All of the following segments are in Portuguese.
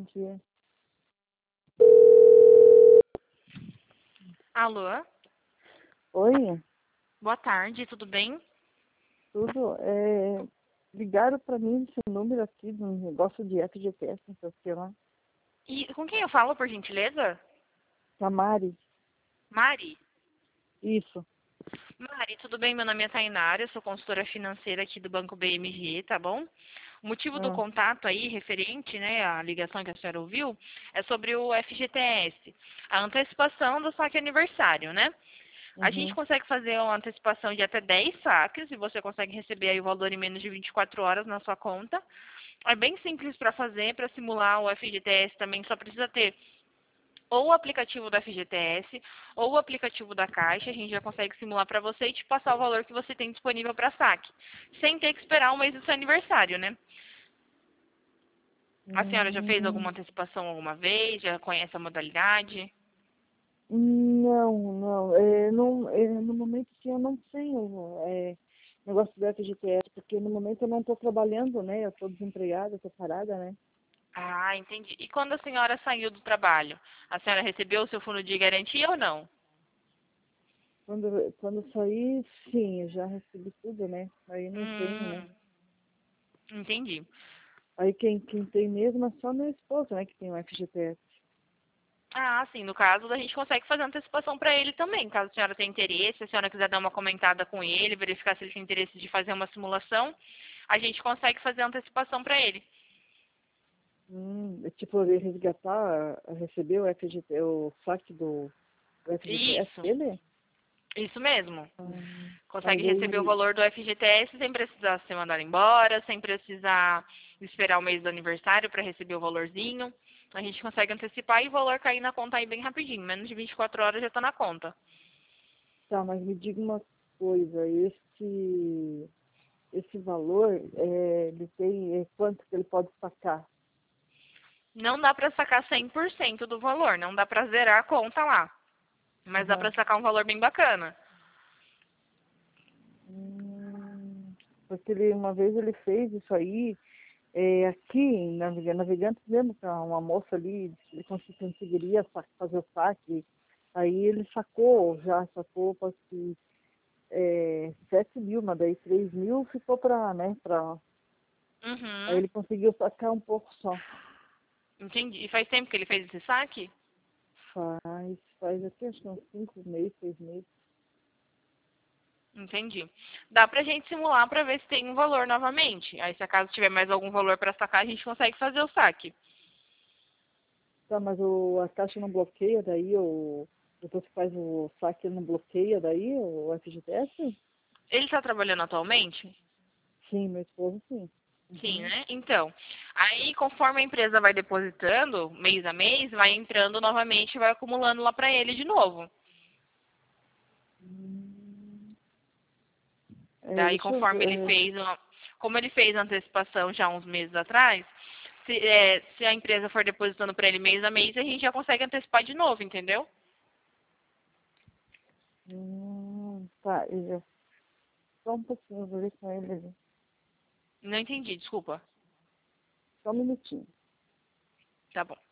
Bom dia. Alô? Oi, Boa tarde, tudo bem? tudo? Ligaram para mim esse número aqui do negócio de FGTS, não sei o que lá. E com quem eu falo, por gentileza? Tamari, Mari? isso. Mari, tudo bem? Meu nome é Tainara, eu sou consultora financeira aqui do Banco BMG, tá bom? O motivo do Ah, contato aí, referente, né, à ligação que a senhora ouviu, é sobre o FGTS, a antecipação do saque aniversário, né? A gente uhum. consegue fazer uma antecipação de até 10 saques e você consegue receber aí o valor em menos de 24 horas na sua conta. É bem simples para fazer, para simular o FGTS também só precisa ter ou o aplicativo do FGTS ou o aplicativo da Caixa. A gente já consegue simular para você e te passar o valor que você tem disponível para saque, sem ter que esperar um mês do seu aniversário, né? A senhora já fez alguma Hum, antecipação alguma vez? Já conhece a modalidade? não. No momento sim, eu não tenho negócio do FGTS, porque no momento eu não estou trabalhando, né? Eu estou desempregada, estou parada, né? Ah, entendi. E quando a senhora saiu do trabalho, a senhora recebeu o seu fundo de garantia ou não? Quando eu saí, sim, eu já recebi tudo, né? Aí não tenho, né? Hum, entendi. Aí quem tem mesmo é só meu esposo, né? Que tem o FGTS. Ah, sim. No caso, a gente consegue fazer antecipação para ele também. Caso a senhora tenha interesse, se a senhora quiser dar uma comentada com ele, verificar se ele tem interesse de fazer uma simulação, a gente consegue fazer a antecipação para ele. É tipo, ele resgatar, receber o FGT, o saque do FGTS Isso, dele? isso mesmo. Aí Consegue receber o daí, valor do FGTS sem precisar ser mandado embora, sem precisar esperar o mês do aniversário para receber o valorzinho. A gente consegue antecipar e o valor cair na conta aí bem rapidinho. Menos de 24 horas já está na conta. tá, mas me diga uma coisa, esse valor, ele tem, quanto que ele pode sacar? Não dá para sacar 100% do valor, não dá para zerar a conta lá. Mas dá Aham. para sacar um valor bem bacana. Porque uma vez ele fez isso aí, aqui em Navegantes mesmo, com uma moça ali, ele conseguiria fazer o saque. Aí ele sacou, parece que 7 mil, mas daí 3 mil ficou aí Uhum, ele conseguiu sacar um pouco só. entendi. E faz tempo que ele fez esse saque? Faz aqui acho que uns 5 meses, 6 meses. Entendi. Dá pra gente simular pra ver se tem um valor novamente. Aí se acaso tiver mais algum valor pra sacar, a gente consegue fazer o saque. Tá, mas a caixa não bloqueia daí, depois que faz o saque ele não bloqueia daí, o FGTS? Ele tá trabalhando atualmente? Sim, meu esposo sim. Sim, Uhum. né? Então, aí conforme a empresa vai depositando, mês a mês, vai entrando novamente e vai acumulando lá pra ele de novo. Daí, Deixa eu conforme ele ver. fez, como ele fez a antecipação já uns meses atrás, se a empresa for depositando para ele mês a mês, a gente já consegue antecipar de novo, entendeu? Tá, só um pouquinho, eu vou ver com ele ali. Não entendi, desculpa. Só um minutinho. Tá bom.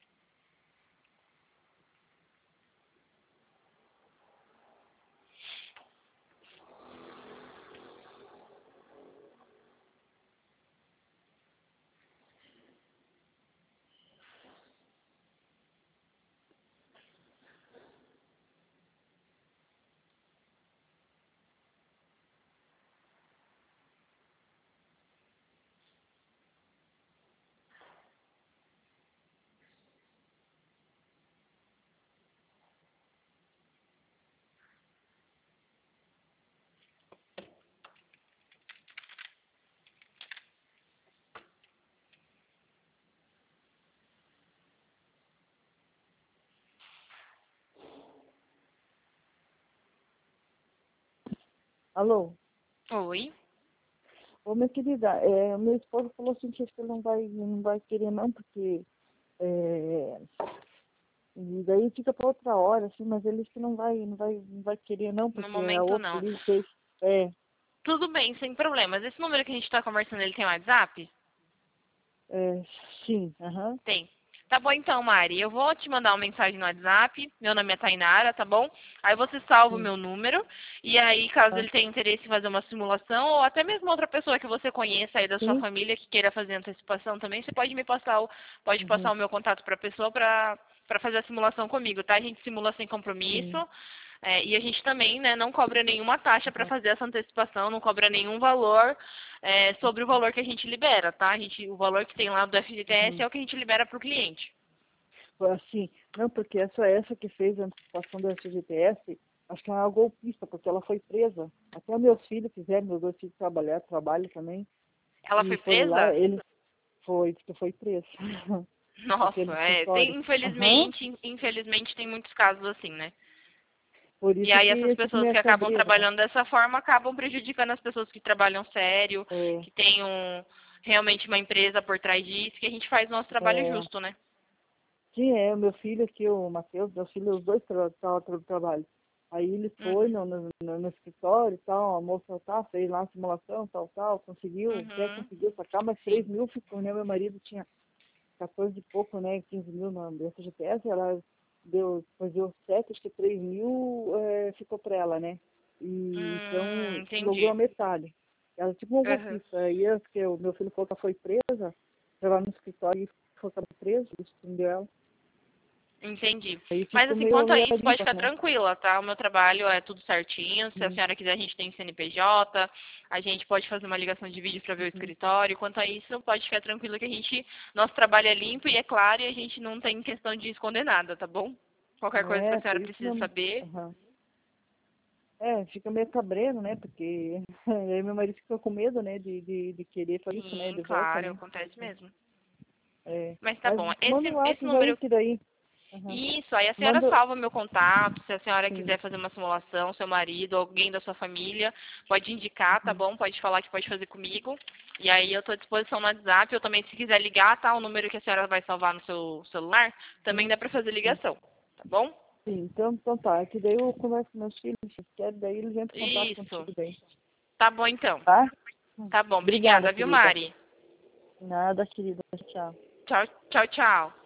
Alô? Oi? Ô, minha querida, meu esposo falou assim que acho que ele não vai querer não, porque é, e daí fica para outra hora, assim, mas ele disse que não vai querer não, No porque a momento, outra não. ele fez. É, Tudo bem, sem problemas. Esse número que a gente está conversando, ele tem WhatsApp? é, sim, aham. Tem. Tá bom então, Mari. Eu vou te mandar uma mensagem no WhatsApp. Meu nome é Tainara, tá bom? Aí você salva o Sim. meu número. E aí, caso Tá. ele tenha interesse em fazer uma simulação, ou até mesmo outra pessoa que você conheça aí da sua Sim. família que queira fazer antecipação também, você pode me passar Uhum. o meu contato para a pessoa para fazer a simulação comigo, tá? A gente simula sem compromisso. Sim. E a gente também, né, não cobra nenhuma taxa para Uhum. fazer essa antecipação, não cobra nenhum valor sobre o valor que a gente libera, tá? O valor que tem lá do FGTS Uhum. é o que a gente libera para o cliente. Assim, não, porque essa que fez a antecipação do FGTS, acho que é uma golpista, porque ela foi presa. Até meus filhos fizeram, meus 2 filhos trabalham também, Ela e foi foram lá, presa? ele foi preso. Nossa, Aquele escritório. Aham. infelizmente tem muitos casos assim, né? Por E isso aí que essas eu fico pessoas meio que acabam cabreira, né? trabalhando dessa forma acabam prejudicando as pessoas que trabalham sério, É, que têm realmente uma empresa por trás disso, que a gente faz o nosso trabalho é, justo, né? sim, o meu filho aqui, o Matheus, meu filho, os dois trabalham. Aí ele foi Uhum. no escritório e tal, a moça fez lá a simulação, tal, conseguiu, até Uhum. conseguiu sacar, mas Sim. 3 mil ficou, né? Meu marido tinha 14 e pouco, né? 15 mil na FGTS, ela depois deu 7, acho que 3 mil ficou para ela, né? E então logrou a Entendi. metade. Ela tipo uma Uhum. golpista. Aí que o meu filho falou que ela foi presa, foi lá no escritório e falou que ela foi presa, isso prendeu ela. Entendi. Aí Mas ficou assim, meio quanto a isso, pode arrepiada, ficar né? tranquila, tá? O meu trabalho é tudo certinho. Se a Uhum, senhora quiser, a gente tem CNPJ, a gente pode fazer uma ligação de vídeo para ver o uhum. escritório. Quanto a isso, pode ficar tranquila que nosso trabalho é limpo e é claro e a gente não tem questão de esconder nada, tá bom? Qualquer coisa que a Por senhora isso precisa mesmo. saber. Uhum. Fica meio cabreiro, né? Porque aí meu marido fica com medo, né? De querer fazer isso, né? Sim, De volta, claro, né? acontece mesmo. É. Mas tá Mas bom. manda um Esse lápis aí número. que daí. Uhum. Isso, aí a senhora Manda. salva meu contato, se a senhora Sim. quiser fazer uma simulação, seu marido, alguém da sua família, pode indicar, tá Uhum. bom? Pode falar que pode fazer comigo. E aí eu estou à disposição no WhatsApp, eu também, se quiser ligar, tá? O número que a senhora vai salvar no seu celular, também Sim. dá para fazer Sim. ligação, tá bom? Sim. Então tá. É que daí eu converso com meus filhos, se quer, daí eles entram em contato Isso. contigo daí. Tá bom então. Tá? Tá bom, Obrigada, obrigada, viu, querida. Mari? Nada, querida. Tchau. Tchau, tchau, tchau.